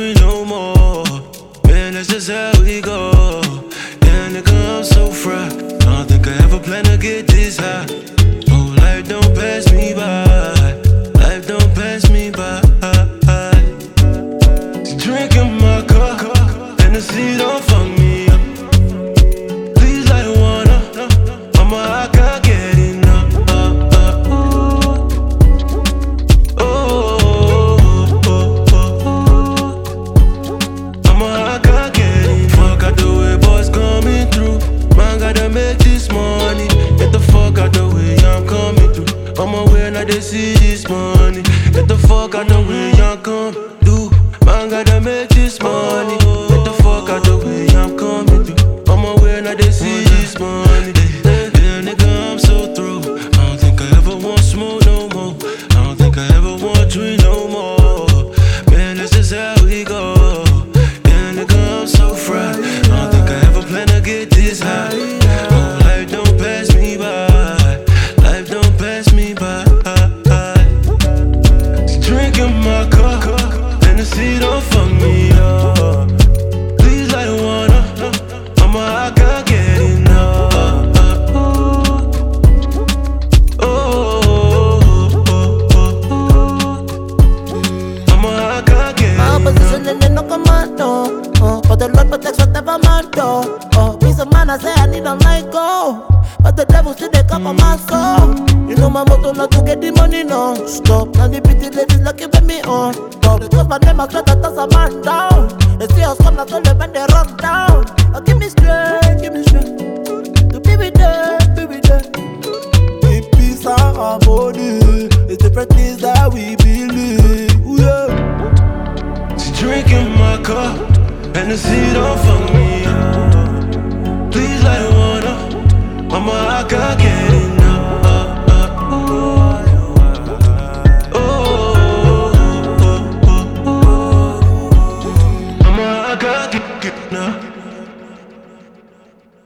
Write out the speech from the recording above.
drink no more. Man, that's just how we go. Yeah, nigga, I'm so fried. I don't think I ever plan to get this high. Oh, life don't pass me by. Life don't pass me by. Drink in my cup, and the seat don't fuck me up. Please light one up. I can't get enough. I can't get enough. Fuck out the way, boys coming through. Man, gotta make this money. Get the fuck out the way, I'm coming through. On my way, now they see this money. Get the fuck out the way, I'm coming through. Man, gotta make this money. Get the fuck out the way, I'm coming through. On my way, now they see this money. Yeah, nigga, I'm so through. I don't think I ever want smoke no more. I don't think I ever want drink no more. Man, that's just how we go. Yeah, nigga, I'm so fried. I don't think I ever plan to get this high. Oh, life don't pass me by. Life don't pass me by. Drink in my cup, and the seat don't fuck me up. Please light one up. I can't get enough. I can't get My opposition and they no commando. But the Lord protects whatever man do. Peace of man, I say I need a let go. But the devil still they come on my soul. You know my motto not to get the money non-stop. And the pretty ladies lucky with me on top. Because my name I try to toss a man down. They see us come, that's all they when they run down. Give me strength, give me strength. To be with them, be with them. In peace and harmony, it's different things that we believe. Yeah. Drink in my cup, and the seat don't fuck me up. Please light one up. I can't get it.